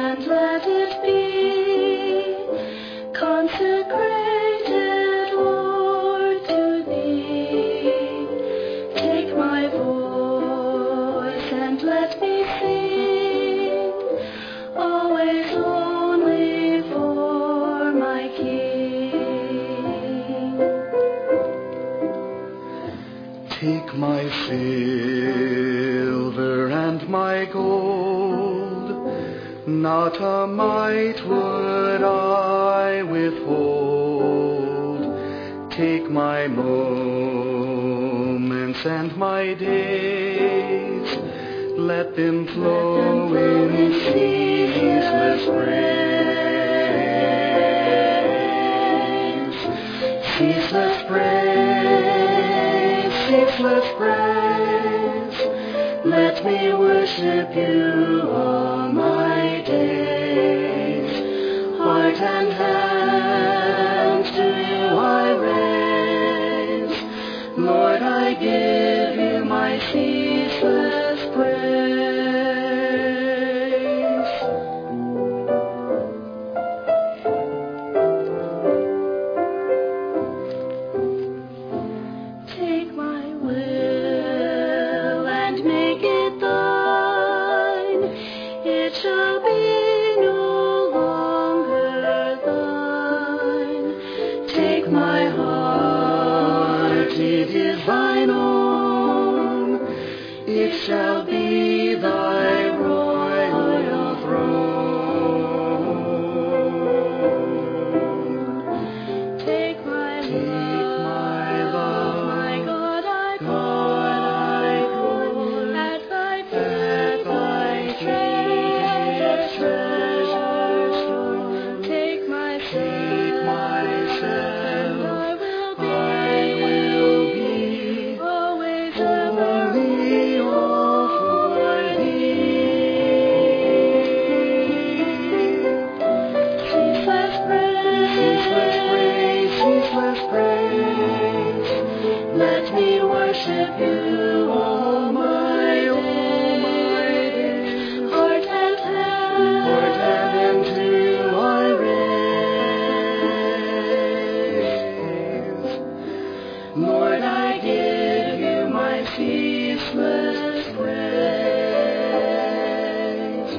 and let it be consecrated, Lord, to Thee. Take my voice and let me sing, always only for my King. Take my silver and my gold, not a mite would I withhold. Take my moments and my days, let them flow in ceaseless praise. Ceaseless praise, ceaseless praise. Let me worship you all my days. Heart and hands to you I raise. Lord, I give you my ceaseless praise. Take my will and make it thine. It shall be no longer thine. Take my heart, it is thine own. It shall be thy royal throne. Take my love, my God, I pour at thy treasure store. Take myself, and I will be always only all for thee. Ceaseless praise, ceaseless praise. Let me worship you all my days. Heart and hand to you I raise. Lord, I give you my ceaseless praise.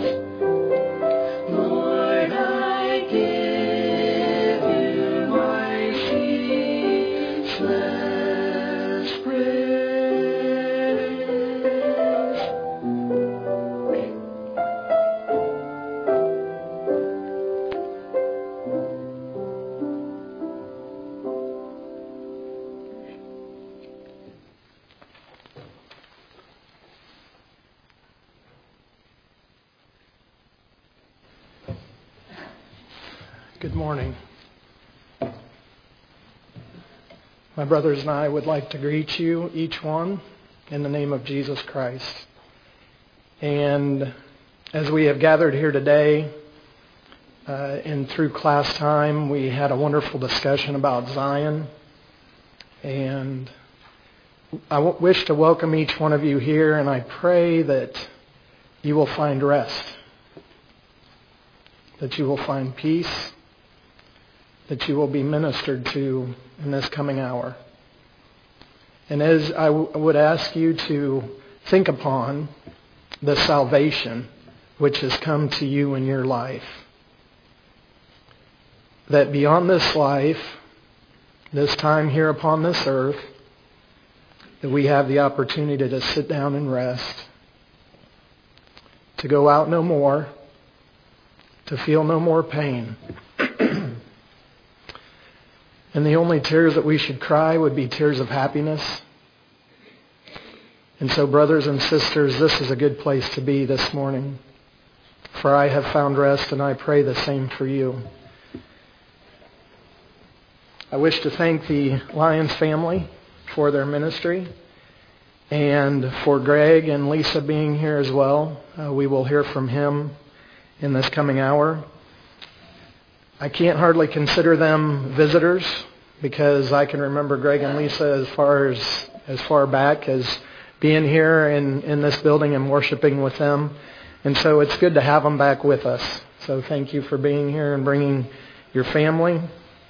Lord, I give you my ceaseless praise. Good morning. My brothers and I would like to greet you, each one, in the name of Jesus Christ. And as we have gathered here today, and through class time, we had a wonderful discussion about Zion. And I wish to welcome each one of you here, and I pray that you will find rest, that you will find peace, that you will be ministered to in this coming hour. And as I would ask you to think upon the salvation which has come to you in your life, that beyond this life, this time here upon this earth, that we have the opportunity to sit down and rest, to go out no more, to feel no more pain. And the only tears that we should cry would be tears of happiness. And so, brothers and sisters, this is a good place to be this morning. For I have found rest, and I pray the same for you. I wish to thank the Lyons family for their ministry, and for Greg and Lisa being here as well. We will hear from him in this coming hour. I can't hardly consider them visitors, because I can remember Greg and Lisa as far back as being here in this building and worshiping with them. And so it's good to have them back with us. So thank you for being here and bringing your family.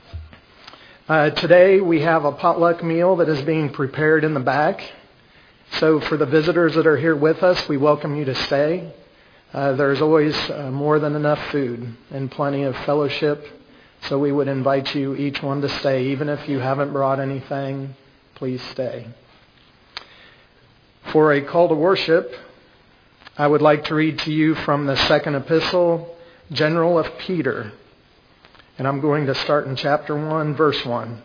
Today we have a potluck meal that is being prepared in the back. So for the visitors that are here with us, we welcome you to stay. There's always more than enough food and plenty of fellowship. So we would invite you, each one, to stay. Even if you haven't brought anything, please stay. For a call to worship, I would like to read to you from the second epistle, General of Peter. And I'm going to start in chapter 1, verse 1.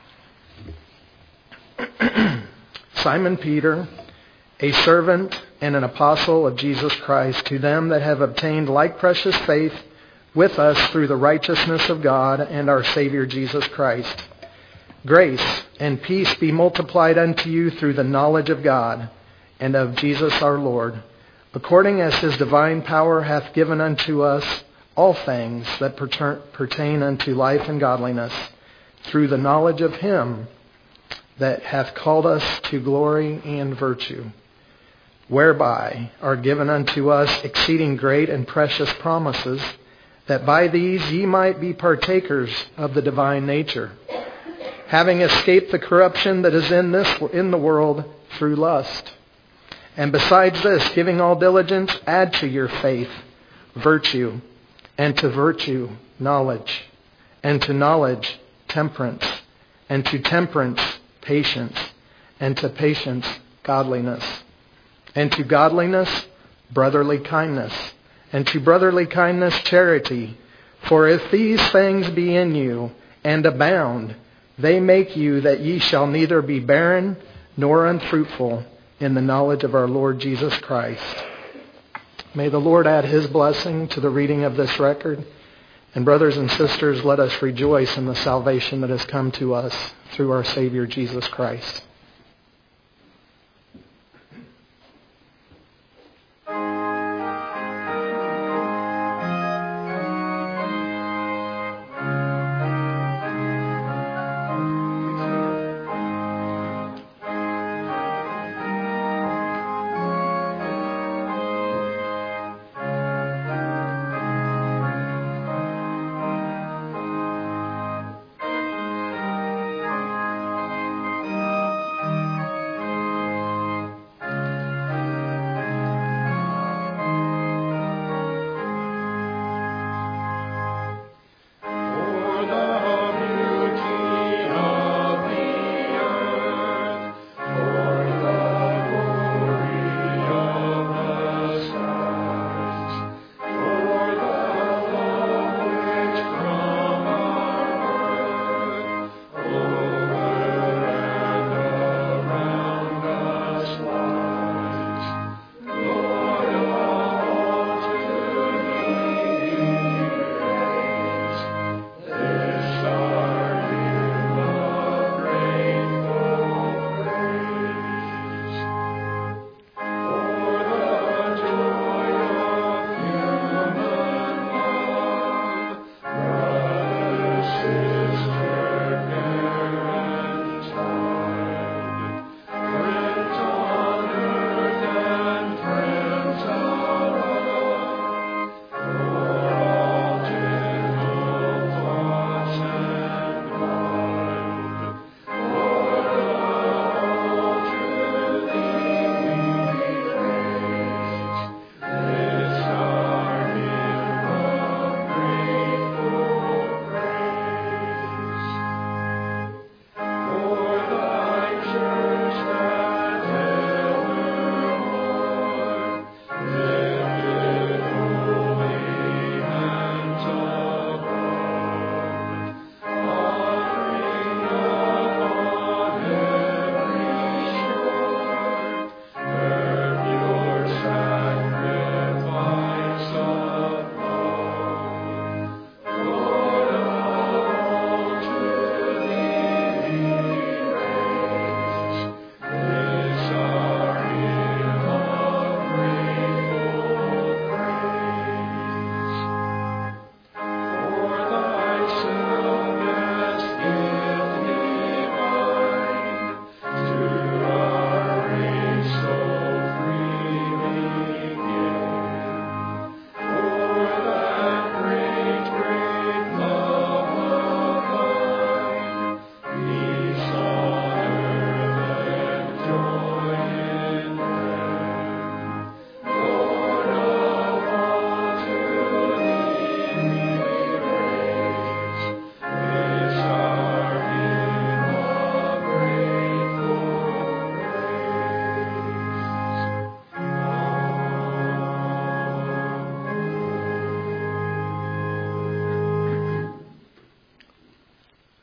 Simon Peter, a servant and an apostle of Jesus Christ, to them that have obtained like precious faith with us through the righteousness of God and our Savior Jesus Christ. Grace and peace be multiplied unto you through the knowledge of God and of Jesus our Lord, according as His divine power hath given unto us all things that pertain unto life and godliness, through the knowledge of Him that hath called us to glory and virtue, whereby are given unto us exceeding great and precious promises, that by these ye might be partakers of the divine nature, having escaped the corruption that is in the world through lust. And besides this, giving all diligence, add to your faith virtue, and to virtue knowledge, and to knowledge temperance, and to temperance patience, and to patience godliness, and to godliness brotherly kindness, and to brotherly kindness charity. For if these things be in you and abound, they make you that ye shall neither be barren nor unfruitful in the knowledge of our Lord Jesus Christ. May the Lord add His blessing to the reading of this record. And brothers and sisters, let us rejoice in the salvation that has come to us through our Savior Jesus Christ.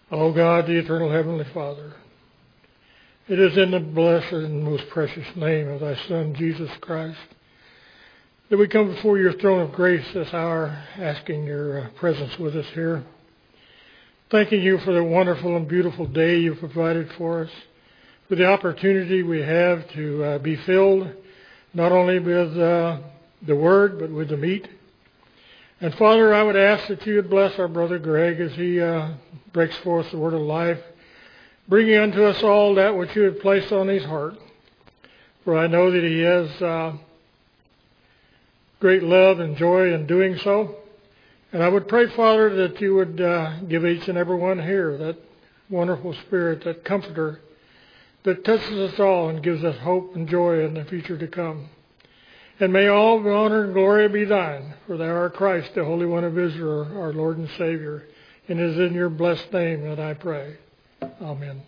O God, the eternal Heavenly Father, it is in the blessed and most precious name of thy Son, Jesus Christ, that we come before your throne of grace this hour, asking your presence with us here. Thanking you for the wonderful and beautiful day you've provided for us, for the opportunity we have to be filled not only with the Word, but with the meat. And Father, I would ask that you would bless our brother Greg as he breaks forth the word of life, bringing unto us all that which you have placed on his heart. For I know that he has great love and joy in doing so. And I would pray, Father, that you would give each and every one here that wonderful Spirit, that comforter, that touches us all and gives us hope and joy in the future to come. And may all the honor and glory be thine, for thou art Christ, the Holy One of Israel, our Lord and Savior. And it is in your blessed name that I pray. Amen.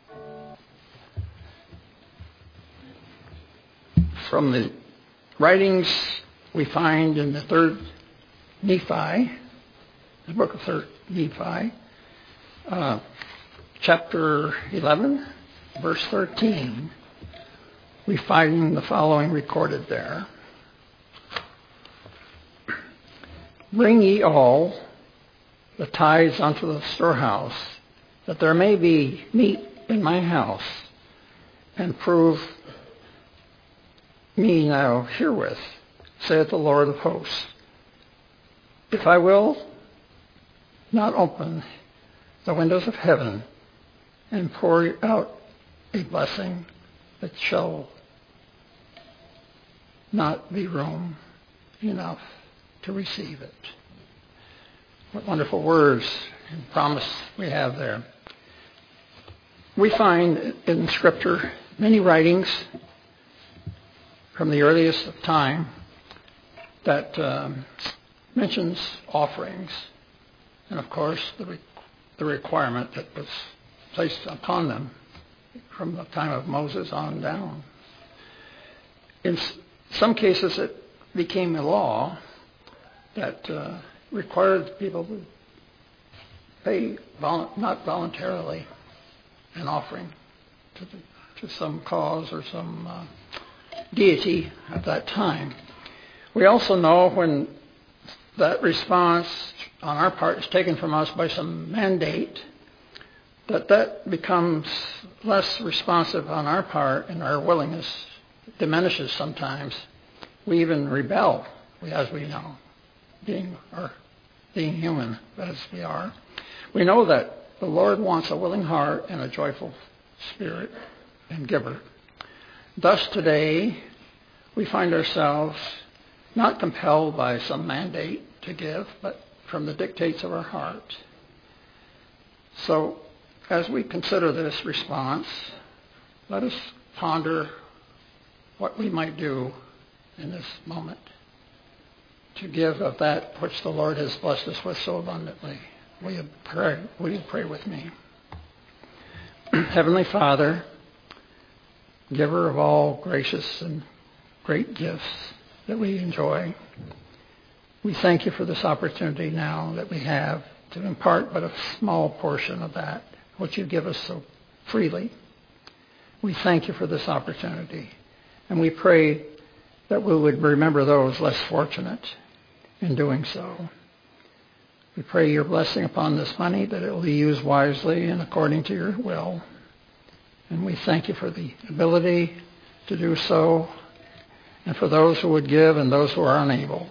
From the writings we find in the third Nephi, the book of third Nephi, chapter 11, verse 13, we find the following recorded there. Bring ye all the tithes unto the storehouse, that there may be meat in my house, and prove me now herewith, saith the Lord of hosts, if I will not open the windows of heaven and pour out a blessing that shall not be room enough to receive it. What wonderful words and promise we have there. We find in Scripture many writings from the earliest of time that mentions offerings, and of course the requirement that was placed upon them from the time of Moses on down. In some cases it became a law that required people to pay not voluntarily an offering to some cause or some deity at that time. We also know when that response on our part is taken from us by some mandate, that becomes less responsive on our part, and our willingness diminishes sometimes. We even rebel, as we know, being human as we are. We know that the Lord wants a willing heart and a joyful spirit and giver. Thus today, we find ourselves not compelled by some mandate to give, but from the dictates of our heart. So, as we consider this response, let us ponder what we might do in this moment to give of that which the Lord has blessed us with so abundantly. Will you pray with me? Heavenly Father, giver of all gracious and great gifts that we enjoy, we thank you for this opportunity now that we have to impart but a small portion of that which you give us so freely. We thank you for this opportunity, and we pray that we would remember those less fortunate in doing so. We pray your blessing upon this money, that it will be used wisely and according to your will. And we thank you for the ability to do so, and for those who would give and those who are unable.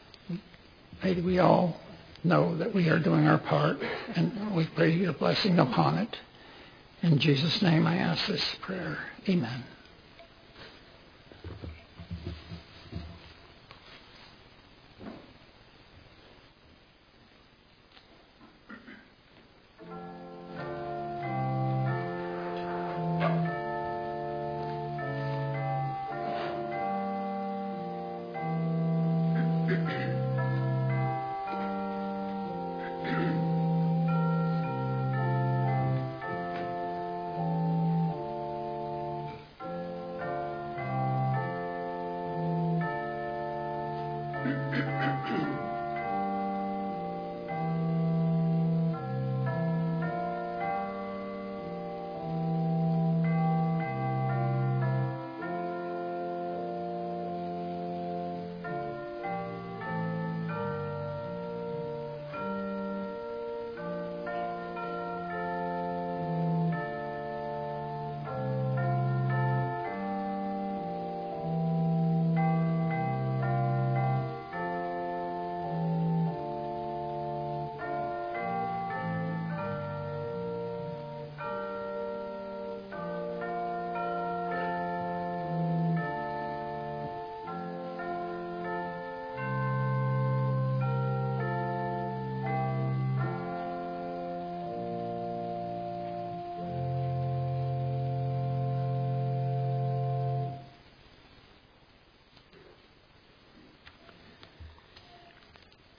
May we all know that we are doing our part, and we pray your blessing upon it. In Jesus' name I ask this prayer. Amen.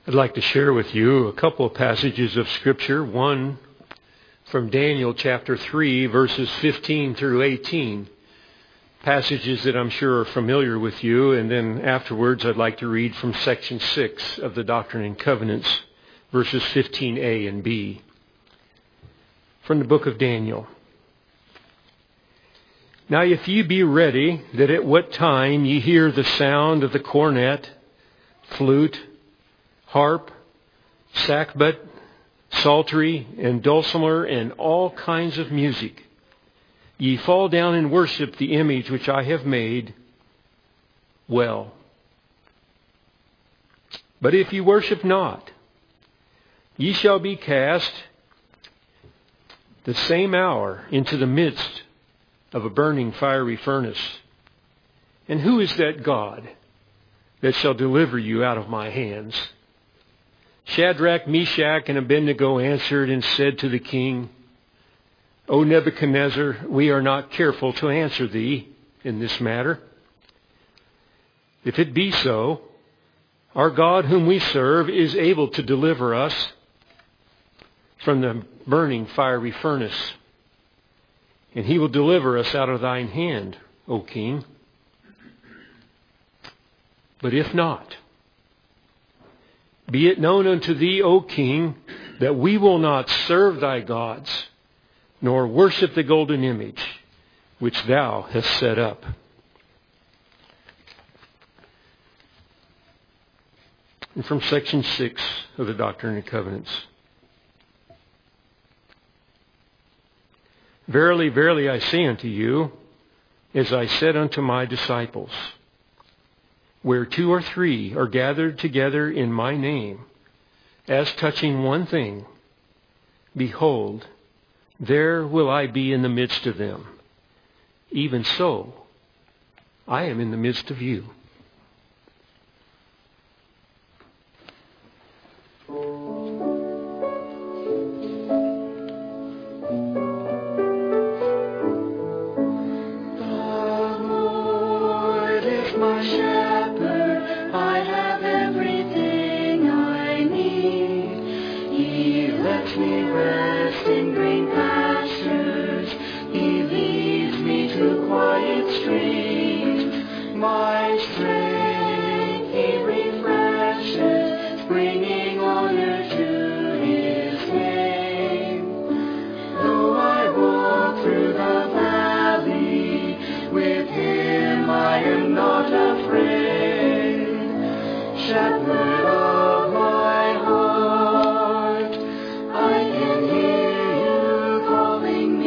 I'd like to share with you a couple of passages of Scripture. One from Daniel chapter 3, verses 15 through 18. Passages that I'm sure are familiar with you. And then afterwards I'd like to read from section 6 of the Doctrine and Covenants, verses 15a and b. From the book of Daniel. Now if ye be ready, that at what time ye hear the sound of the cornet, flute, harp, sackbut, psaltery, and dulcimer, and all kinds of music, ye fall down and worship the image which I have made, well. But if ye worship not, ye shall be cast the same hour into the midst of a burning fiery furnace. And who is that God that shall deliver you out of my hands? Shadrach, Meshach, and Abednego answered and said to the king, O Nebuchadnezzar, we are not careful to answer thee in this matter. If it be so, our God whom we serve is able to deliver us from the burning fiery furnace. And he will deliver us out of thine hand, O king. But if not, be it known unto thee, O king, that we will not serve thy gods, nor worship the golden image which thou hast set up. And from section 6 of the Doctrine and Covenants. Verily, verily, I say unto you, as I said unto my disciples, where 2 or 3 are gathered together in my name, as touching one thing, behold, there will I be in the midst of them. Even so, I am in the midst of you. Calling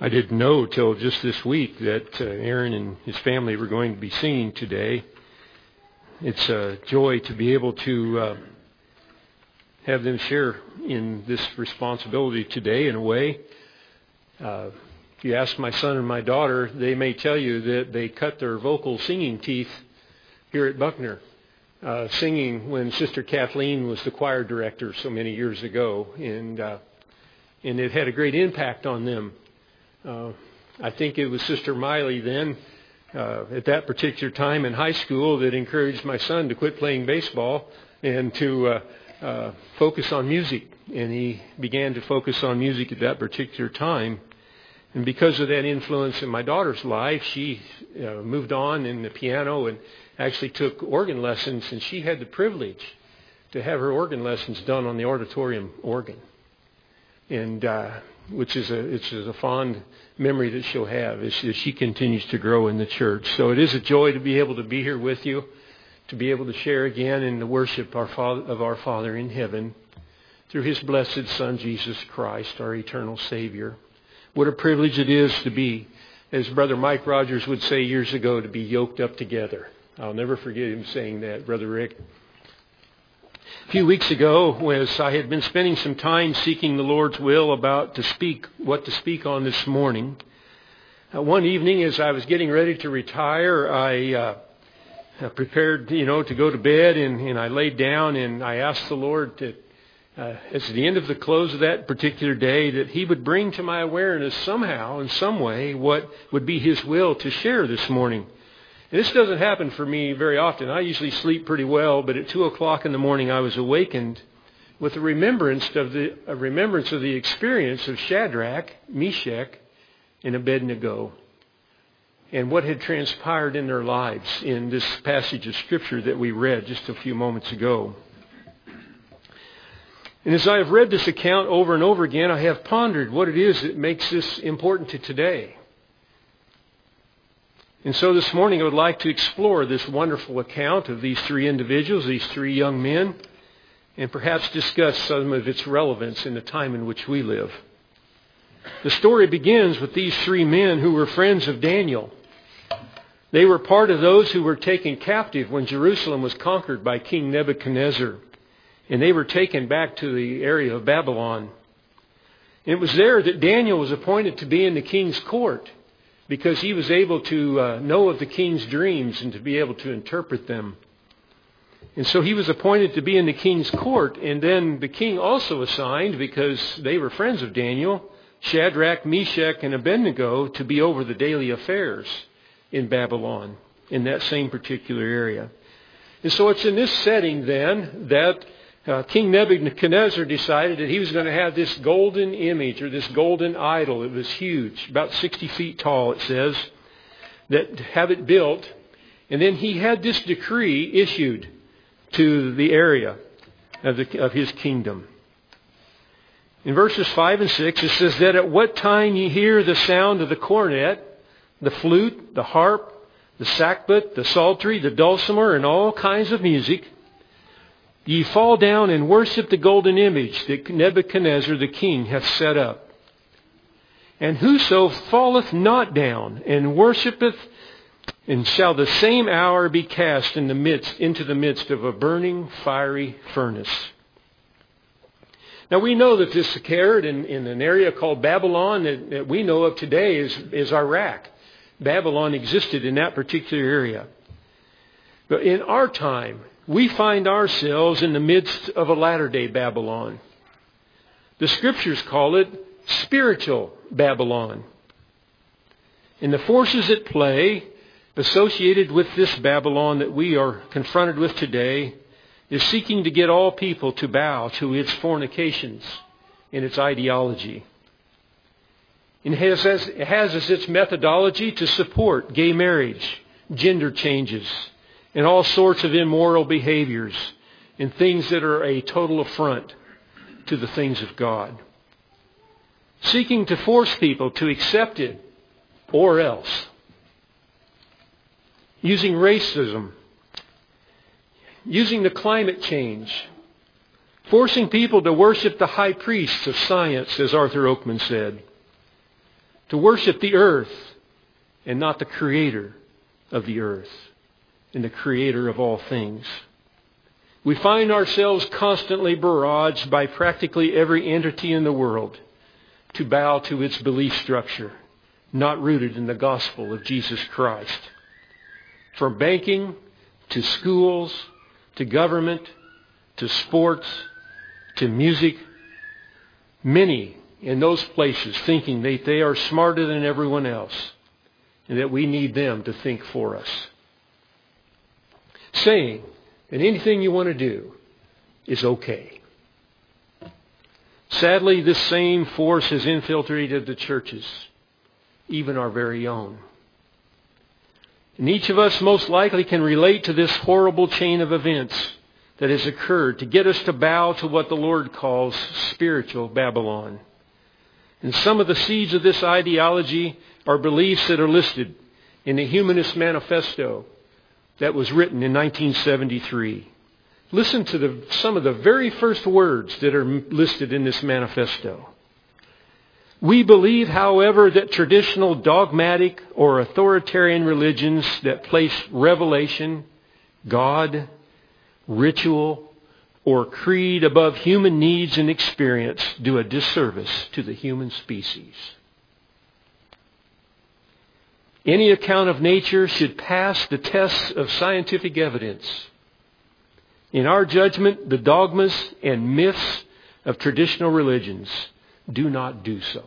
I didn't know till just this week that Aaron and his family were going to be singing today. It's a joy to be able to have them share in this responsibility today in a way. If you ask my son and my daughter, they may tell you that they cut their vocal singing teeth here at Buckner, singing when Sister Kathleen was the choir director so many years ago, and it had a great impact on them. I think it was Sister Miley then, at that particular time in high school, that encouraged my son to quit playing baseball and to focus on music. And he began to focus on music at that particular time. And because of that influence in my daughter's life, she moved on in the piano and actually took organ lessons. And she had the privilege to have her organ lessons done on the auditorium organ, and which is a fond memory that she'll have as she continues to grow in the church. So it is a joy to be able to be here with you, to be able to share again in the worship of our Father in heaven through His blessed Son, Jesus Christ, our eternal Savior. What a privilege it is to be, as Brother Mike Rogers would say years ago, to be yoked up together. I'll never forget him saying that, Brother Rick. A few weeks ago, as I had been spending some time seeking the Lord's will about what to speak on this morning, one evening as I was getting ready to retire, I prepared, to go to bed, and I laid down and I asked the Lord that, at the end of the close of that particular day, that He would bring to my awareness somehow, in some way, what would be His will to share this morning. And this doesn't happen for me very often. I usually sleep pretty well, but at 2 o'clock in the morning I was awakened with a remembrance of the experience of Shadrach, Meshach, and Abednego, and what had transpired in their lives in this passage of Scripture that we read just a few moments ago. And as I have read this account over and over again, I have pondered what it is that makes this important to today. And so this morning I would like to explore this wonderful account of these three individuals, these three young men, and perhaps discuss some of its relevance in the time in which we live. The story begins with these three men who were friends of Daniel. They were part of those who were taken captive when Jerusalem was conquered by King Nebuchadnezzar. And they were taken back to the area of Babylon. And it was there that Daniel was appointed to be in the king's court, because he was able to know of the king's dreams and to be able to interpret them. And so he was appointed to be in the king's court. And then the king also assigned, because they were friends of Daniel, Shadrach, Meshach, and Abednego to be over the daily affairs in Babylon, in that same particular area. And so it's in this setting then that King Nebuchadnezzar decided that he was going to have this golden image, or this golden idol. It was huge, about 60 feet tall, it says, that have it built. And then he had this decree issued to the area of his kingdom. In verses 5 and 6, it says that at what time ye hear the sound of the cornet, the flute, the harp, the sackbut, the psaltery, the dulcimer, and all kinds of music, ye fall down and worship the golden image that Nebuchadnezzar the king hath set up. And whoso falleth not down and worshipeth, and shall the same hour be cast into the midst of a burning fiery furnace. Now we know that this occurred in an area called Babylon that we know of today is Iraq. Babylon existed in that particular area. But in our time, we find ourselves in the midst of a latter-day Babylon. The Scriptures call it spiritual Babylon. And the forces at play associated with this Babylon that we are confronted with today is seeking to get all people to bow to its fornications and its ideology. And it has as its methodology to support gay marriage, gender changes, and all sorts of immoral behaviors and things that are a total affront to the things of God. Seeking to force people to accept it or else. Using racism. Using the climate change. Forcing people to worship the high priests of science, as Arthur Oakman said. to worship the earth and not the creator of the earth and the creator of all things. We find ourselves constantly barraged by practically every entity in the world to bow to its belief structure, not rooted in the gospel of Jesus Christ. From banking to schools to government to sports to music, many in those places thinking that they are smarter than everyone else and that we need them to think for us. Saying that anything you want to do is okay. Sadly, this same force has infiltrated the churches, even our very own. And each of us most likely can relate to this horrible chain of events that has occurred to get us to bow to what the Lord calls spiritual Babylon. And some of the seeds of this ideology are beliefs that are listed in the Humanist Manifesto that was written in 1973. Listen to some of the very first words that are listed in this manifesto. We believe, however, that traditional dogmatic or authoritarian religions that place revelation, God, ritual, or creed above human needs and experience do a disservice to the human species. Any account of nature should pass the tests of scientific evidence. In our judgment, the dogmas and myths of traditional religions do not do so.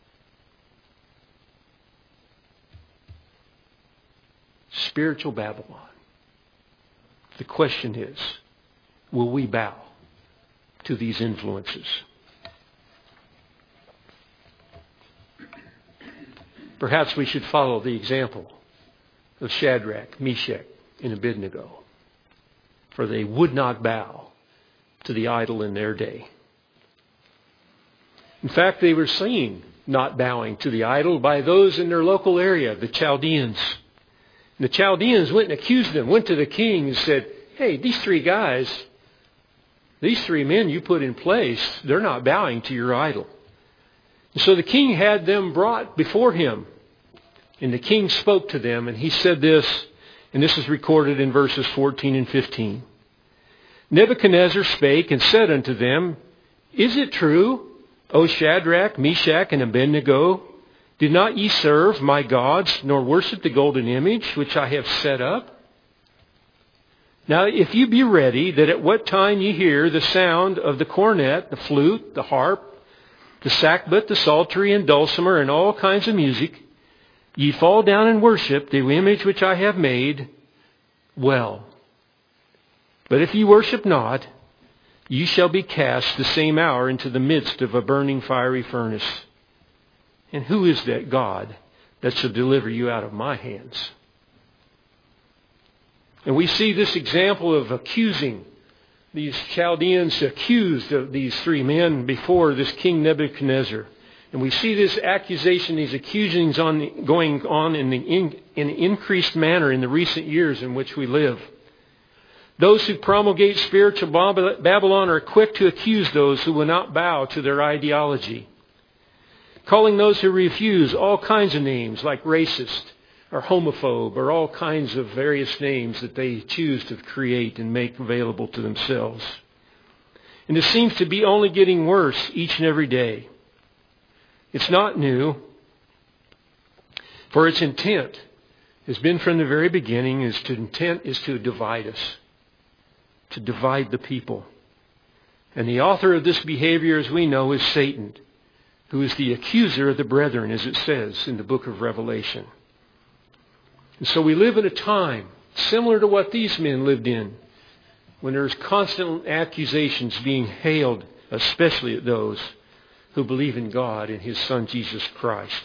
Spiritual Babylon. The question is, will we bow to these influences? Perhaps we should follow the example of Shadrach, Meshach, and Abednego, for they would not bow to the idol in their day. In fact, they were seen not bowing to the idol by those in their local area, the Chaldeans. And the Chaldeans went and accused them, went to the king and said, hey, these three guys, these three men you put in place, they're not bowing to your idol. And so the king had them brought before him. And the king spoke to them, and he said this, and this is recorded in verses 14 and 15. Nebuchadnezzar spake and said unto them, Is it true, O Shadrach, Meshach, and Abednego, did not ye serve my gods, nor worship the golden image which I have set up? Now, if you be ready, that at what time ye hear the sound of the cornet, the flute, the harp, the sackbut, the psaltery, and dulcimer, and all kinds of music, ye fall down and worship the image which I have made, well. But if ye worship not, ye shall be cast the same hour into the midst of a burning fiery furnace. And who is that God that shall deliver you out of my hands? And we see this example of accusing. These Chaldeans accused of these three men before this King Nebuchadnezzar. And we see this accusation, these accusings going on in an increased manner in the recent years in which we live. Those who promulgate spiritual Babylon are quick to accuse those who will not bow to their ideology, calling those who refuse all kinds of names like racist or homophobe or all kinds of various names that they choose to create and make available to themselves. And it seems to be only getting worse each and every day. It's not new, for its intent has been from the very beginning, its intent is to divide us, to divide the people. And the author of this behavior, as we know, is Satan, who is the accuser of the brethren, as it says in the book of Revelation. And so we live in a time similar to what these men lived in, when there's constant accusations being hailed, especially at those who believe in God and His Son Jesus Christ.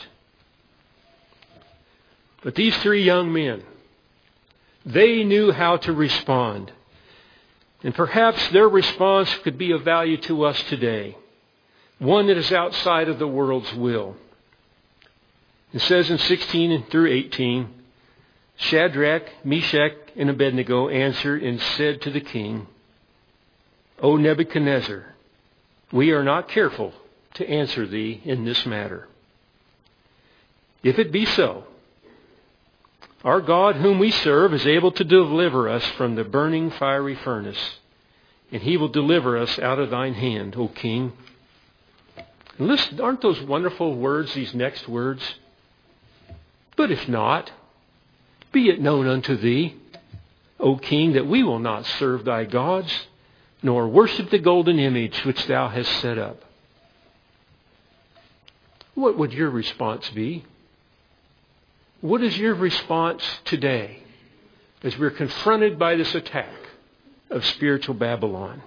But these three young men, they knew how to respond. And perhaps their response could be of value to us today. One that is outside of the world's will. It says in 16 through 18, Shadrach, Meshach, and Abednego answered and said to the king, O Nebuchadnezzar, we are not careful to answer thee in this matter. If it be so, our God whom we serve is able to deliver us from the burning fiery furnace, and He will deliver us out of thine hand, O King. And listen, aren't those wonderful words, these next words? But if not, be it known unto thee, O King, that we will not serve thy gods, nor worship the golden image which thou hast set up. What would your response be? What is your response today as we're confronted by this attack of spiritual Babylon?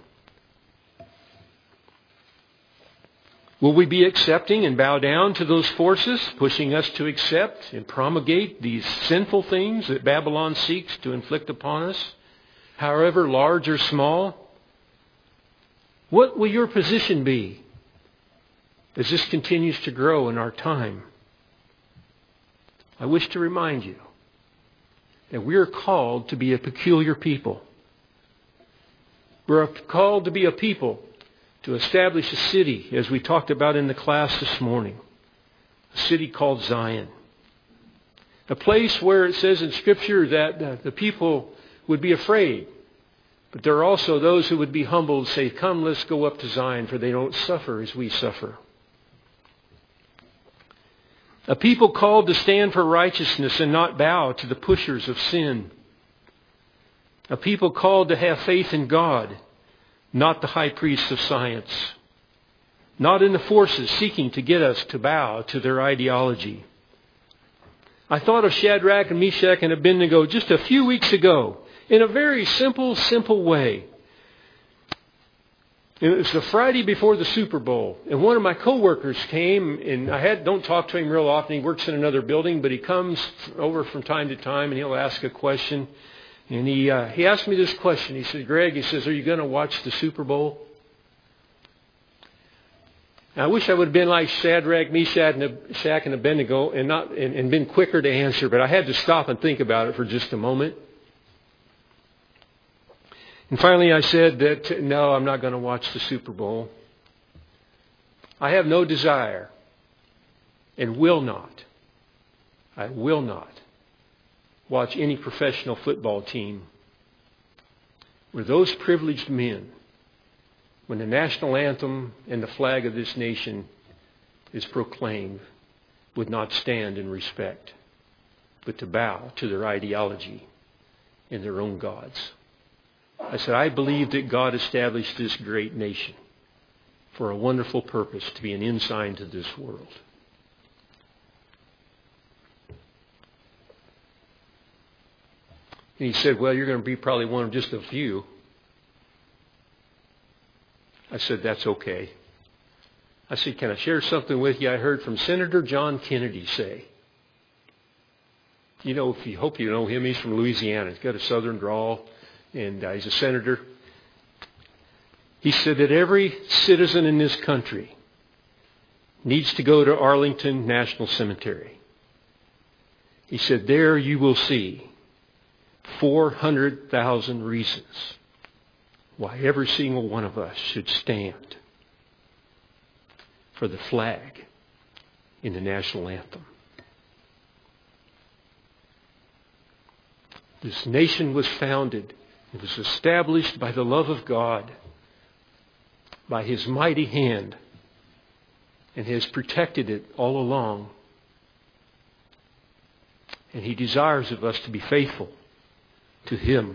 Will we be accepting and bow down to those forces pushing us to accept and promulgate these sinful things that Babylon seeks to inflict upon us, however large or small? What will your position be as this continues to grow in our time? I wish to remind you that we are called to be a peculiar people. We're called to be a people to establish a city, as we talked about in the class this morning. A city called Zion. A place where it says in Scripture that the people would be afraid. But there are also those who would be humble and say, come, let's go up to Zion, for they don't suffer as we suffer. A people called to stand for righteousness and not bow to the pushers of sin. A people called to have faith in God, not the high priests of science. Not in the forces seeking to get us to bow to their ideology. I thought of Shadrach and Meshach and Abednego just a few weeks ago in a very simple way. It was the Friday before the Super Bowl, and one of my coworkers came, and don't talk to him real often. He works in another building, but he comes over from time to time, and he'll ask a question. And he asked me this question. He said, Greg, are you going to watch the Super Bowl? I wish I would have been like Shadrach, Meshach, and Abednego and been quicker to answer, but I had to stop and think about it for just a moment. And finally I said that, no, I'm not going to watch the Super Bowl. I have no desire and I will not watch any professional football team where those privileged men, when the national anthem and the flag of this nation is proclaimed, would not stand in respect, but to bow to their ideology and their own gods. I said, I believe that God established this great nation for a wonderful purpose, to be an ensign to this world. And he said, well, you're going to be probably one of just a few. I said, that's okay. I said, can I share something with you I heard from Senator John Kennedy say? Hope you know him. He's from Louisiana. He's got a southern drawl, and he's a senator. He said that every citizen in this country needs to go to Arlington National Cemetery. He said, there you will see 400,000 reasons why every single one of us should stand for the flag in the national anthem. This nation was founded, it was established by the love of God, by His mighty hand, and has protected it all along. And He desires of us to be faithful to Him.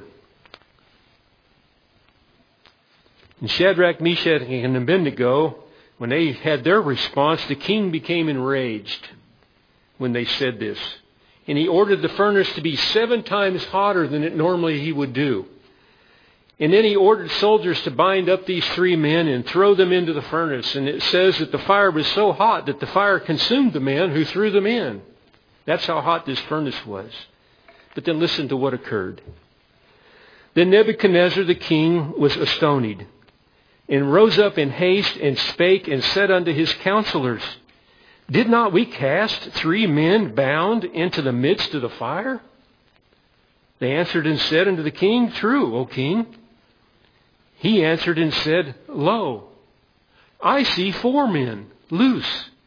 And Shadrach, Meshach, and Abednego, when they had their response, the king became enraged when they said this. And he ordered the furnace to be 7 times hotter than it normally he would do. And then he ordered soldiers to bind up these 3 men and throw them into the furnace. And it says that the fire was so hot that the fire consumed the men who threw them in. That's how hot this furnace was. But then listen to what occurred. Then Nebuchadnezzar the king was astonied, and rose up in haste, and spake, and said unto his counselors, did not we cast 3 men bound into the midst of the fire? They answered and said unto the king, true, O king. He answered and said, lo, I see 4 men loose,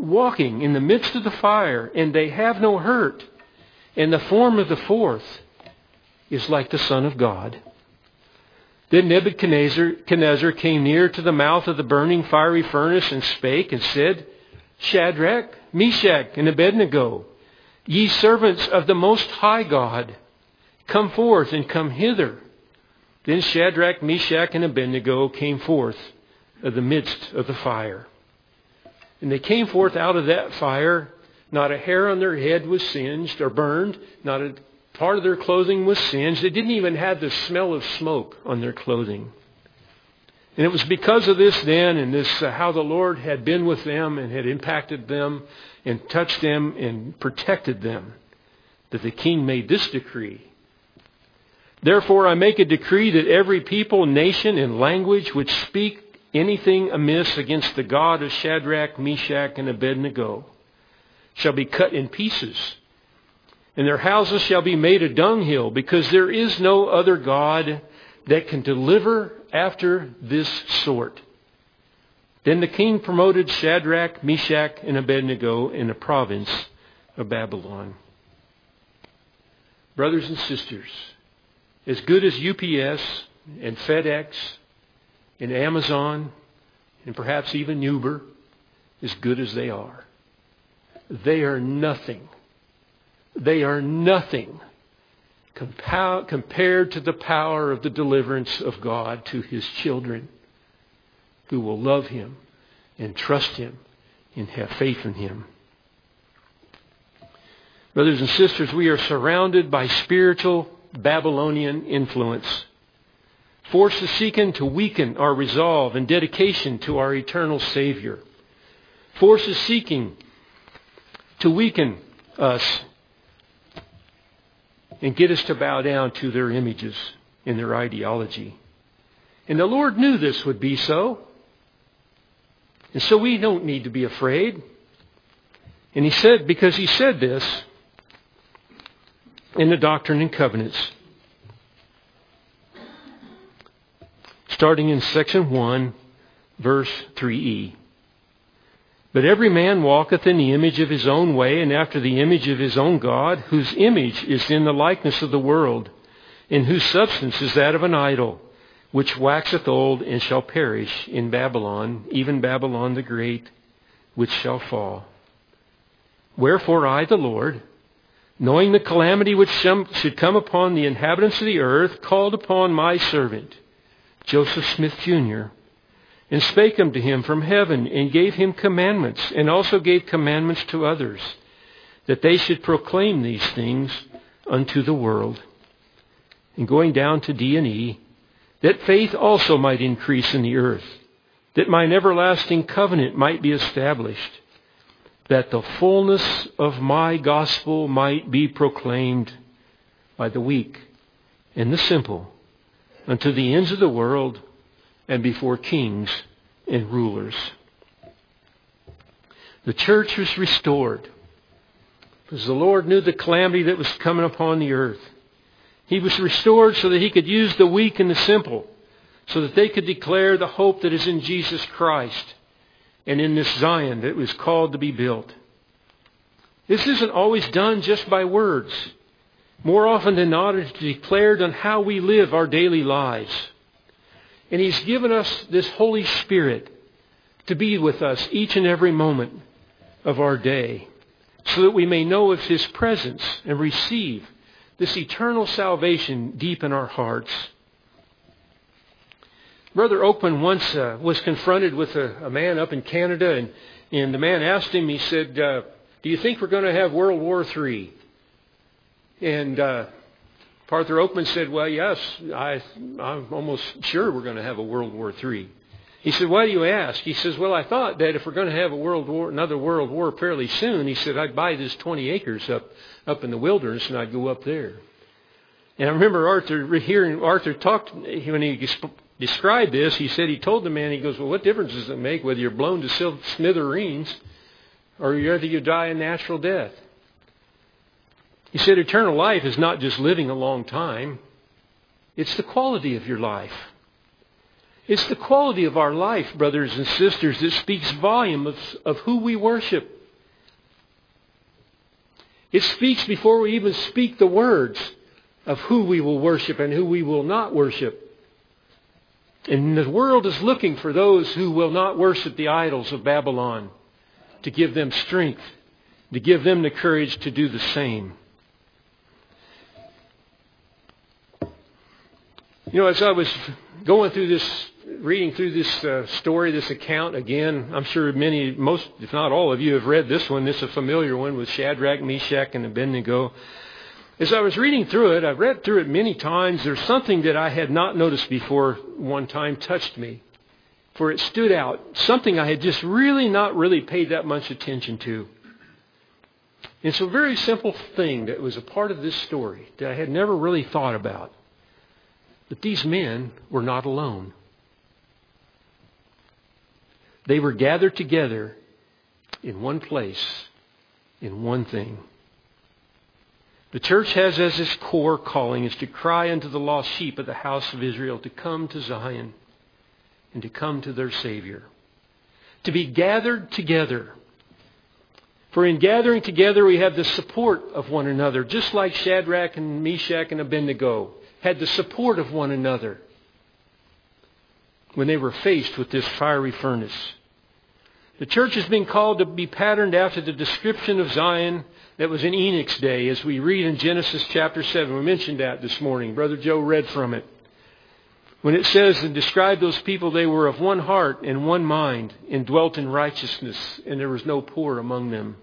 walking in the midst of the fire, and they have no hurt. And the form of the fourth is like the Son of God. Then Nebuchadnezzar came near to the mouth of the burning fiery furnace and spake and said, Shadrach, Meshach, and Abednego, ye servants of the Most High God, come forth and come hither. Then Shadrach, Meshach, and Abednego came forth of the midst of the fire. And they came forth out of that fire. Not a hair on their head was singed or burned. Not a part of their clothing was singed. They didn't even have the smell of smoke on their clothing. And it was because of this then, and this how the Lord had been with them and had impacted them and touched them and protected them, that the king made this decree. Therefore I make a decree that every people, nation, and language which speak anything amiss against the God of Shadrach, Meshach, and Abednego shall be cut in pieces, and their houses shall be made a dunghill, because there is no other God that can deliver after this sort. Then the king promoted Shadrach, Meshach, and Abednego in the province of Babylon. Brothers and sisters, as good as UPS and FedEx and Amazon and perhaps even Uber, as good as they are nothing. They are nothing compared to the power of the deliverance of God to His children who will love Him and trust Him and have faith in Him. Brothers and sisters, we are surrounded by spiritual Babylonian influence. Forces seeking to weaken our resolve and dedication to our eternal Savior. Forces seeking to weaken us and get us to bow down to their images and their ideology. And the Lord knew this would be so. And so we don't need to be afraid. And He said, because He said this in the Doctrine and Covenants, starting in section 1, verse 3e. But every man walketh in the image of his own way, and after the image of his own God, whose image is in the likeness of the world, and whose substance is that of an idol, which waxeth old and shall perish in Babylon, even Babylon the Great, which shall fall. Wherefore I, the Lord, knowing the calamity which should come upon the inhabitants of the earth, called upon my servant, Joseph Smith Jr., and spake unto him from heaven, and gave him commandments, and also gave commandments to others, that they should proclaim these things unto the world. And going down to D and E, that faith also might increase in the earth, that mine everlasting covenant might be established, that the fullness of my gospel might be proclaimed by the weak and the simple unto the ends of the world, and before kings and rulers. The church was restored because the Lord knew the calamity that was coming upon the earth. He was restored so that He could use the weak and the simple, so that they could declare the hope that is in Jesus Christ and in this Zion that was called to be built. This isn't always done just by words. More often than not, it's declared on how we live our daily lives. And He's given us this Holy Spirit to be with us each and every moment of our day, so that we may know of His presence and receive this eternal salvation deep in our hearts. Brother Oakman once was confronted with a man up in Canada, and the man asked him, he said, do you think we're going to have World War III? And Arthur Oakman said, well, yes, I'm almost sure we're going to have a World War III. He said, why do you ask? He says, well, I thought that if we're going to have another world war fairly soon, he said, I'd buy this 20 acres up in the wilderness and I'd go up there. And I remember hearing Arthur talk, when he described this, he said, he told the man, he goes, well, what difference does it make whether you're blown to smithereens or whether you die a natural death? He said, eternal life is not just living a long time. It's the quality of your life. It's the quality of our life, brothers and sisters, that speaks volume of who we worship. It speaks before we even speak the words of who we will worship and who we will not worship. And the world is looking for those who will not worship the idols of Babylon, to give them strength, to give them the courage to do the same. You know, as I was going through this, reading through this story, this account again, I'm sure most, if not all of you have read this one. This is a familiar one with Shadrach, Meshach, and Abednego. As I was reading through it, I've read through it many times. There's something that I had not noticed before one time touched me. For it stood out. Something I had just not really paid that much attention to. It's a very simple thing that was a part of this story that I had never really thought about. But these men were not alone. They were gathered together in one place, in one thing. The church has as its core calling is to cry unto the lost sheep of the house of Israel to come to Zion and to come to their Savior. To be gathered together. For in gathering together we have the support of one another, just like Shadrach and Meshach and Abednego had the support of one another when they were faced with this fiery furnace. The church has been called to be patterned after the description of Zion that was in Enoch's day, as we read in Genesis chapter 7. We mentioned that this morning. Brother Joe read from it. When it says and described those people, they were of one heart and one mind and dwelt in righteousness, and there was no poor among them.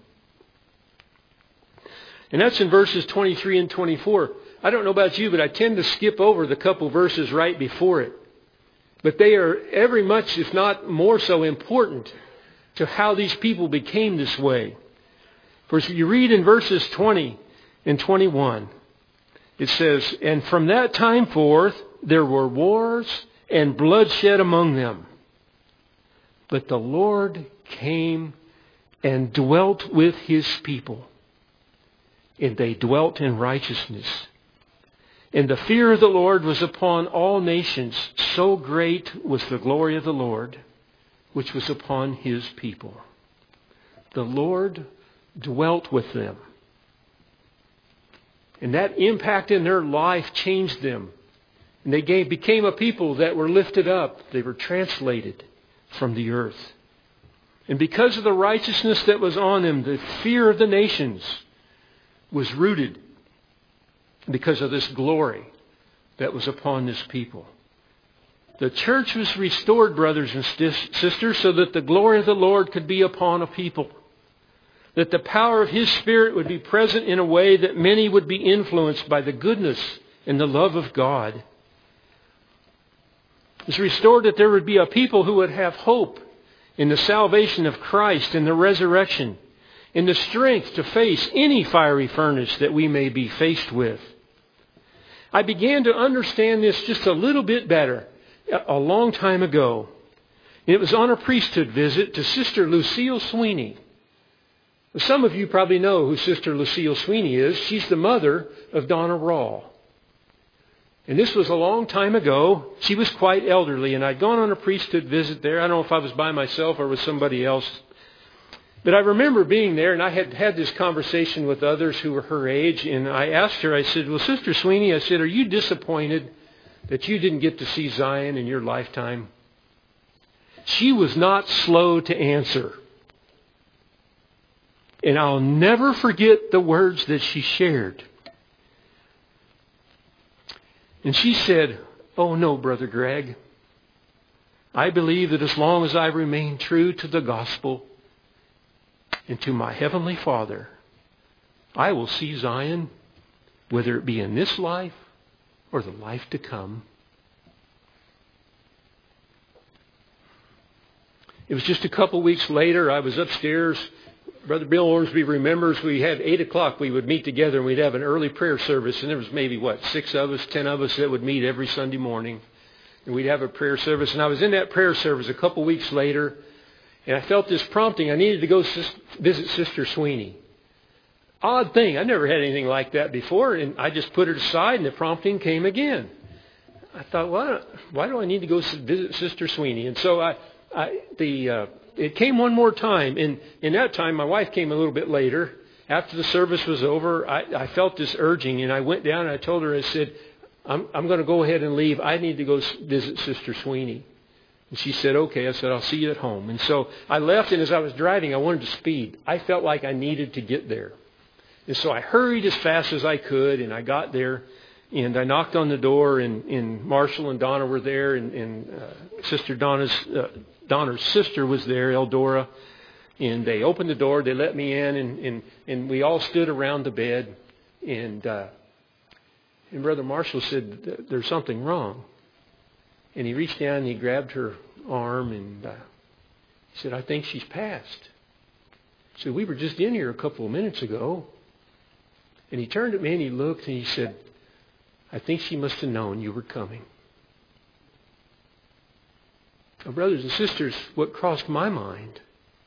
And that's in verses 23 and 24. I don't know about you, but I tend to skip over the couple verses right before it. But they are every much, if not more so, important to how these people became this way. For if you read in verses 20 and 21, it says, and from that time forth there were wars and bloodshed among them. But the Lord came and dwelt with His people, and they dwelt in righteousness. And the fear of the Lord was upon all nations. So great was the glory of the Lord, which was upon His people. The Lord dwelt with them. And that impact in their life changed them. And they became a people that were lifted up. They were translated from the earth. And because of the righteousness that was on them, the fear of the nations was rooted because of this glory that was upon this people. The church was restored, brothers and sisters, so that the glory of the Lord could be upon a people. That the power of His Spirit would be present in a way that many would be influenced by the goodness and the love of God. It was restored that there would be a people who would have hope in the salvation of Christ and the resurrection, in the strength to face any fiery furnace that we may be faced with. I began to understand this just a little bit better a long time ago. It was on a priesthood visit to Sister Lucille Sweeney. Some of you probably know who Sister Lucille Sweeney is. She's the mother of Donna Rawl. And this was a long time ago. She was quite elderly, and I'd gone on a priesthood visit there. I don't know if I was by myself or with somebody else. But I remember being there, and I had had this conversation with others who were her age, and I asked her, I said, well, Sister Sweeney, I said, are you disappointed that you didn't get to see Zion in your lifetime? She was not slow to answer. And I'll never forget the words that she shared. And she said, oh no, Brother Greg. I believe that as long as I remain true to the gospel and to my Heavenly Father, I will see Zion, whether it be in this life or the life to come. It was just a couple weeks later. I was upstairs. Brother Bill Ormsby remembers we had 8 o'clock. We would meet together and we'd have an early prayer service. And there was maybe, 6 of us, 10 of us that would meet every Sunday morning. And we'd have a prayer service. And I was in that prayer service a couple weeks later. And I felt this prompting. I needed to go visit Sister Sweeney. Odd thing. I never had anything like that before. And I just put it aside and the prompting came again. I thought, well, why do I need to go visit Sister Sweeney? And so it came one more time. And in that time, my wife came a little bit later. After the service was over, I felt this urging, and I went down and I told her, I said, I'm going to go ahead and leave. I need to go visit Sister Sweeney. And she said, okay. I said, I'll see you at home. And so I left, and as I was driving, I wanted to speed. I felt like I needed to get there. And so I hurried as fast as I could, and I got there. And I knocked on the door, and Marshall and Donna were there, and Sister Donna's sister was there, Eldora. And they opened the door, they let me in, and we all stood around the bed. And Brother Marshall said, there's something wrong. And he reached down and he grabbed her arm, and he said, I think she's passed. So we were just in here a couple of minutes ago. And he turned at me and he looked and he said, I think she must have known you were coming. Now, brothers and sisters, what crossed my mind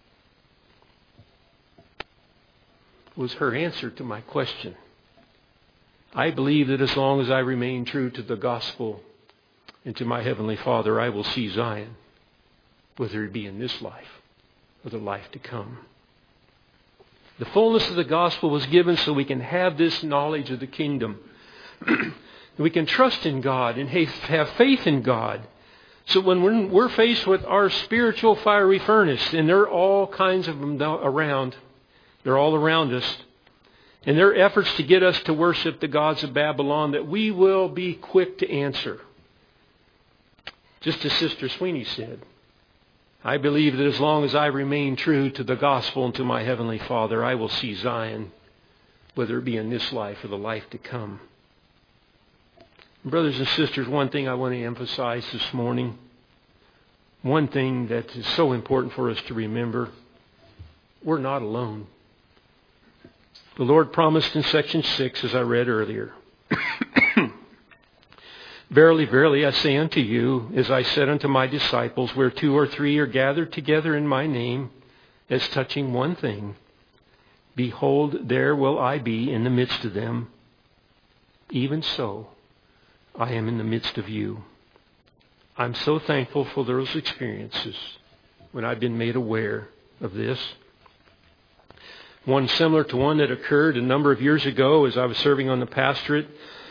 was her answer to my question. I believe that as long as I remain true to the gospel and to my Heavenly Father, I will see Zion, whether it be in this life or the life to come. The fullness of the gospel was given so we can have this knowledge of the kingdom. We can trust in God and have faith in God. So when we're faced with our spiritual fiery furnace, and there are all kinds of them around, they're all around us, and their efforts to get us to worship the gods of Babylon, that we will be quick to answer. Just as Sister Sweeney said, I believe that as long as I remain true to the gospel and to my Heavenly Father, I will see Zion, whether it be in this life or the life to come. Brothers and sisters, one thing I want to emphasize this morning, one thing that is so important for us to remember, we're not alone. The Lord promised in section 6, as I read earlier, Verily, verily, I say unto you, as I said unto my disciples, where 2 or 3 are gathered together in my name, as touching one thing, behold, there will I be in the midst of them. Even so, I am in the midst of you. I'm so thankful for those experiences when I've been made aware of this. One similar to one that occurred a number of years ago as I was serving on the pastorate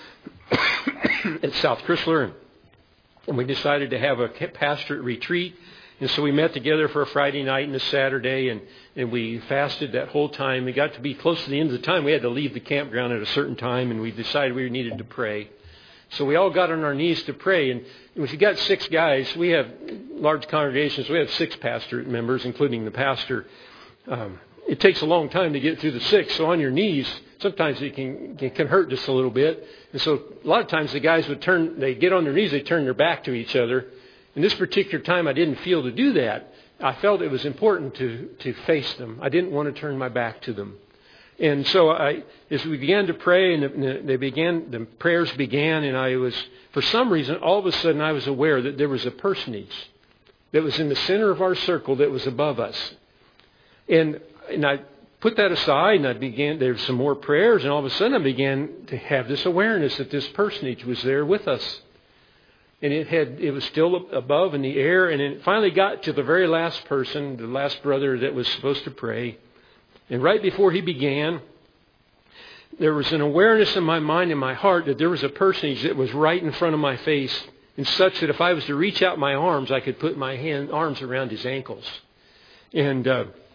at South Chrysler, and we decided to have a pastorate retreat. And so we met together for a Friday night and a Saturday, and we fasted that whole time. We got to be close to the end of the time. We had to leave the campground at a certain time, and we decided we needed to pray. So we all got on our knees to pray. And if you got 6 guys, we have large congregations. We have 6 pastorate members, including the pastor. It takes a long time to get through the 6. So on your knees, sometimes it can hurt just a little bit. And so a lot of times the guys they get on their knees, they turn their back to each other. In this particular time, I didn't feel to do that. I felt it was important to face them. I didn't want to turn my back to them. And so as we began to pray, and the prayers began, and for some reason, all of a sudden I was aware that there was a personage that was in the center of our circle that was above us. And I put that aside, and there were some more prayers, and all of a sudden I began to have this awareness that this personage was there with us. And it was still above in the air, and it finally got to the very last person, the last brother that was supposed to pray. And right before he began, there was an awareness in my mind and my heart that there was a personage that was right in front of my face, and such that if I was to reach out my arms, I could put my arms around his ankles. And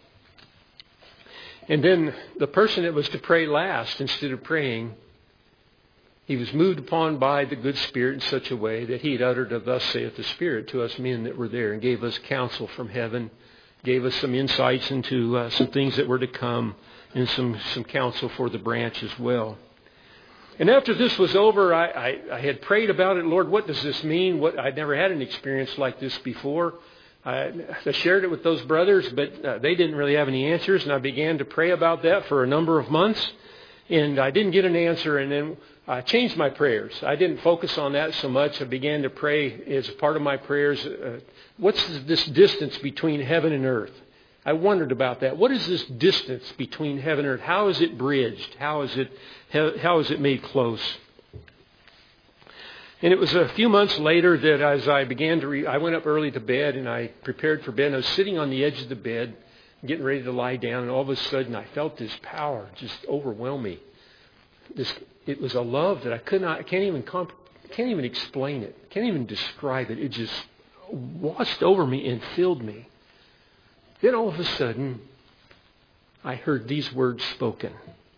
then the person that was to pray last, instead of praying, he was moved upon by the good Spirit in such a way that he had uttered a "Thus saith the Spirit" to us men that were there, and gave us counsel from heaven, gave us some insights into some things that were to come, and some counsel for the branch as well. And after this was over, I had prayed about it. Lord, what does this mean? I'd never had an experience like this before. I shared it with those brothers, but they didn't really have any answers, and I began to pray about that for a number of months, and I didn't get an answer, and then I changed my prayers. I didn't focus on that so much. I began to pray as a part of my prayers, what's this distance between heaven and earth? I wondered about that. What is this distance between heaven and earth? How is it bridged? How is it made close? And it was a few months later that as I began to I went up early to bed and I prepared for bed. And I was sitting on the edge of the bed, getting ready to lie down, and all of a sudden I felt this power just overwhelm me. It was a love that I can't even explain it, can't even describe it. It just washed over me and filled me. Then all of a sudden, I heard these words spoken.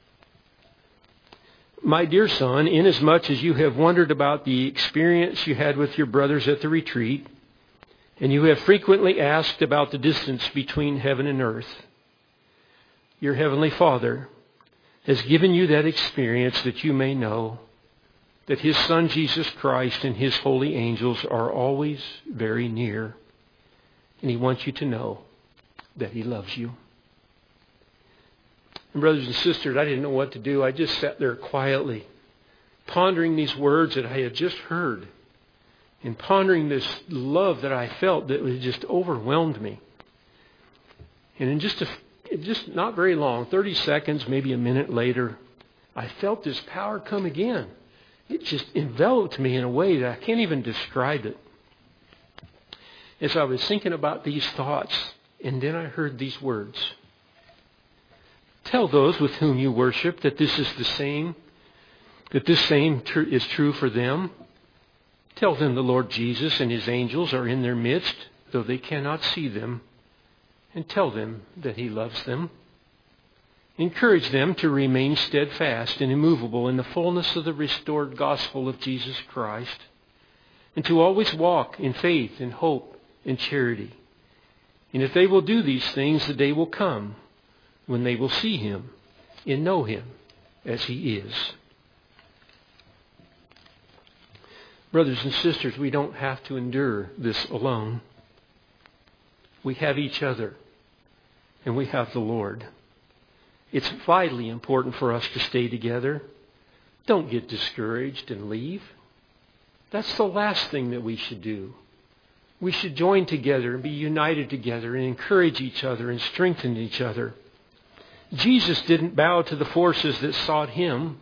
My dear son, inasmuch as you have wondered about the experience you had with your brothers at the retreat, and you have frequently asked about the distance between heaven and earth, your Heavenly Father has given you that experience that you may know that His Son Jesus Christ and His holy angels are always very near. And He wants you to know that He loves you. And brothers and sisters, I didn't know what to do. I just sat there quietly, pondering these words that I had just heard, and pondering this love that I felt that was just overwhelmed me. And in just not very long, 30 seconds, maybe a minute later, I felt this power come again. It just enveloped me in a way that I can't even describe it. As I was thinking about these thoughts, and then I heard these words. Tell those with whom you worship that this is the same, that this same is true for them. Tell them the Lord Jesus and His angels are in their midst, though they cannot see them. And tell them that He loves them. Encourage them to remain steadfast and immovable in the fullness of the restored gospel of Jesus Christ, and to always walk in faith and hope and charity. And if they will do these things, the day will come when they will see Him and know Him as He is. Brothers and sisters, we don't have to endure this alone. We have each other, and we have the Lord. It's vitally important for us to stay together. Don't get discouraged and leave. That's the last thing that we should do. We should join together and be united together and encourage each other and strengthen each other. Jesus didn't bow to the forces that sought Him.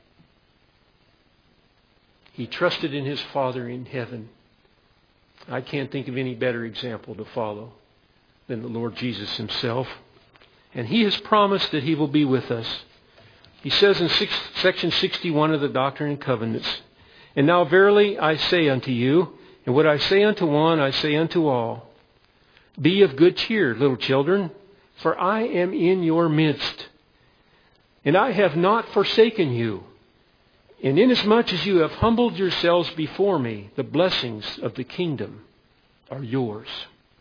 He trusted in His Father in heaven. I can't think of any better example to follow than the Lord Jesus Himself. And He has promised that He will be with us. He says in section 61 of the Doctrine and Covenants, and now verily I say unto you, and what I say unto one, I say unto all, be of good cheer, little children, for I am in your midst, and I have not forsaken you. And inasmuch as you have humbled yourselves before me, the blessings of the kingdom are yours.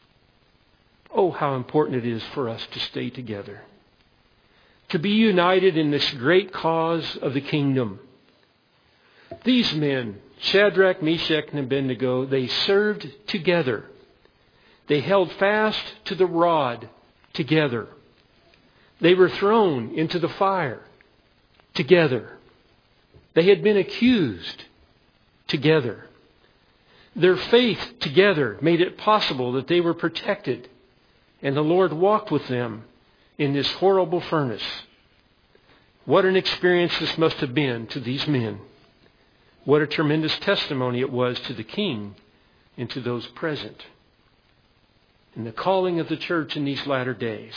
Oh, how important it is for us to stay together, to be united in this great cause of the kingdom. These men, Shadrach, Meshach, and Abednego, they served together. They held fast to the rod together. They were thrown into the fire together. They had been accused together. Their faith together made it possible that they were protected, and the Lord walked with them in this horrible furnace. What an experience this must have been to these men. What a tremendous testimony it was to the King and to those present. And the calling of the church in these latter days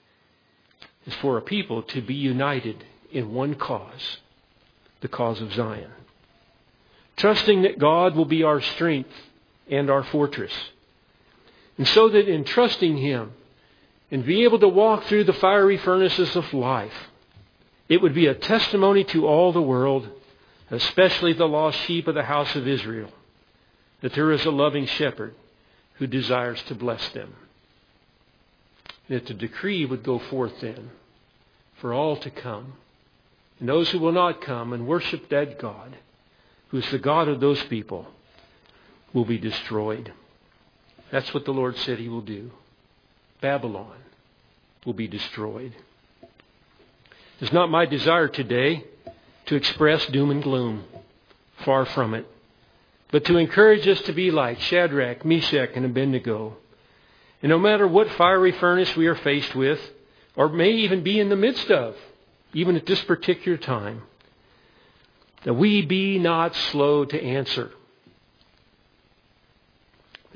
is for a people to be united in one cause, the cause of Zion. Trusting that God will be our strength and our fortress. And so that in trusting Him and being able to walk through the fiery furnaces of life, it would be a testimony to all the world, especially the lost sheep of the house of Israel, that there is a loving shepherd who desires to bless them. That the decree would go forth then for all to come. And those who will not come and worship that God, who is the God of those people, will be destroyed. That's what the Lord said He will do. Babylon will be destroyed. It's not my desire today to express doom and gloom. Far from it. But to encourage us to be like Shadrach, Meshach, and Abednego. And no matter what fiery furnace we are faced with, or may even be in the midst of, even at this particular time, that we be not slow to answer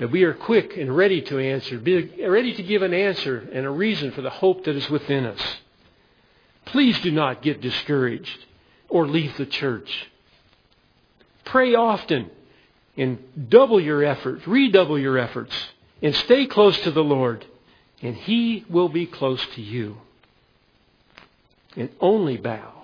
that we are quick and ready to answer, be ready to give an answer and a reason for the hope that is within us. Please do not get discouraged or leave the church. Pray often and double your efforts, redouble your efforts, and stay close to the Lord, and He will be close to you. And only bow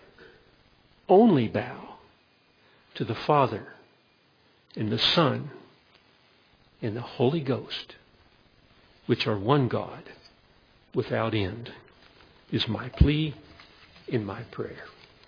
to the Father and the Son and the Holy Ghost, which are one God without end, is my plea in my prayer.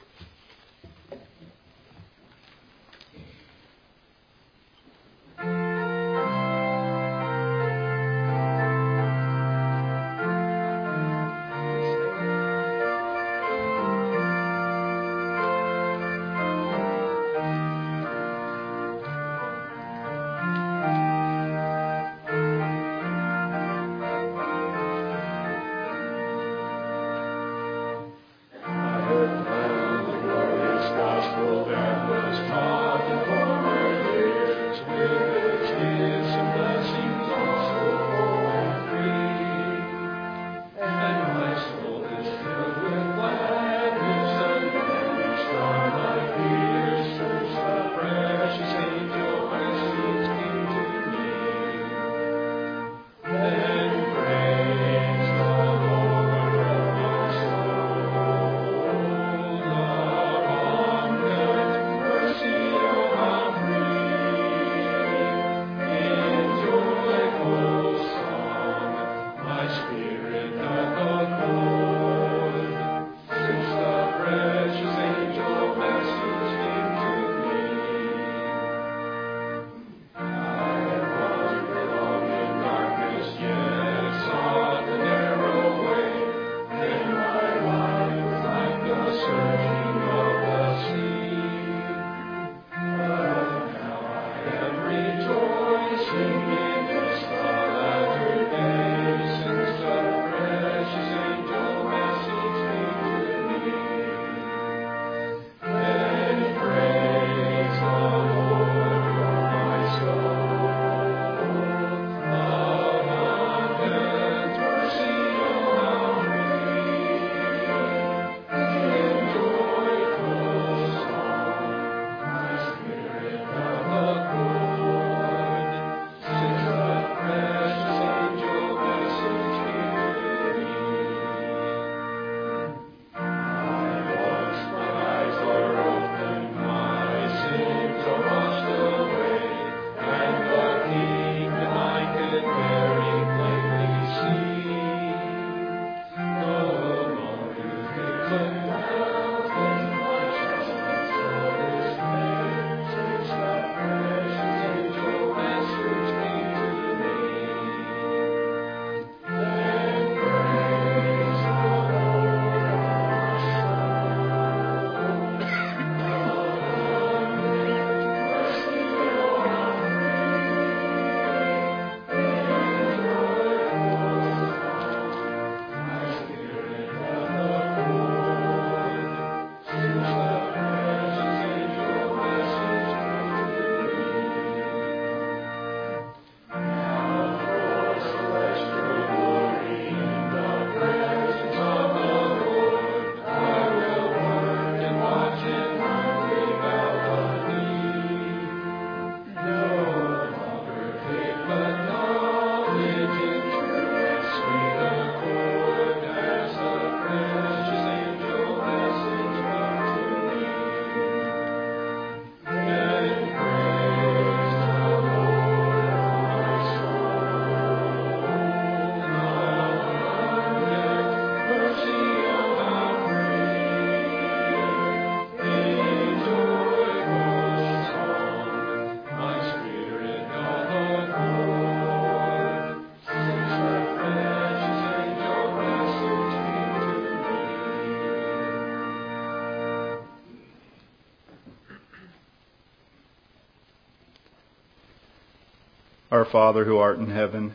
Our Father who art in heaven,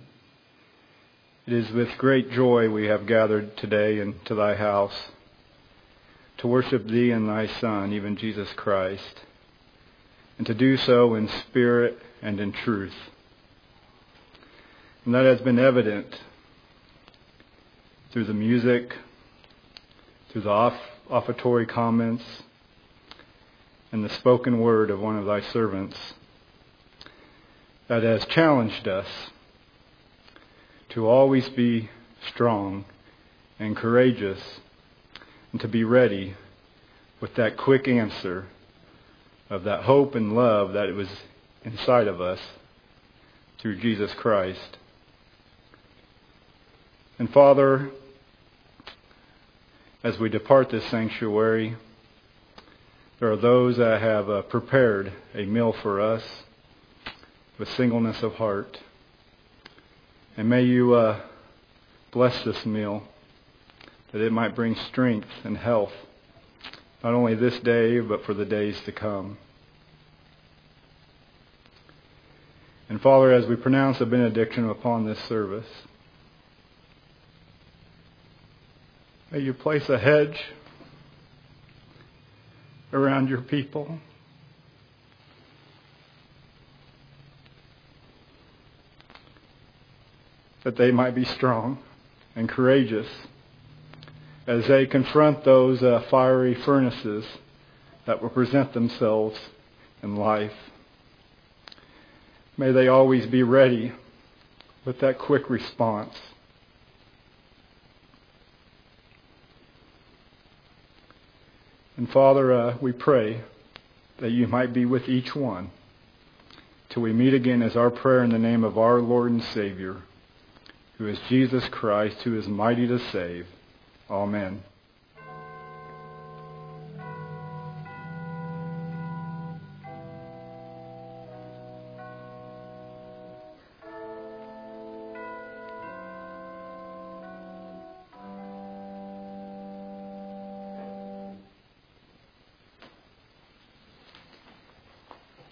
it is with great joy we have gathered today into thy house to worship thee and thy Son, even Jesus Christ, and to do so in spirit and in truth. And that has been evident through the music, through the offertory comments, and the spoken word of one of thy servants that has challenged us to always be strong and courageous and to be ready with that quick answer of that hope and love that it was inside of us through Jesus Christ. And Father, as we depart this sanctuary, there are those that have prepared a meal for us with singleness of heart. And may you bless this meal, that it might bring strength and health, not only this day, but for the days to come. And Father, as we pronounce a benediction upon this service, may you place a hedge around your people. That they might be strong and courageous as they confront those fiery furnaces that will present themselves in life. May they always be ready with that quick response. And Father, we pray that you might be with each one till we meet again, as our prayer in the name of our Lord and Savior, who is Jesus Christ, who is mighty to save. Amen.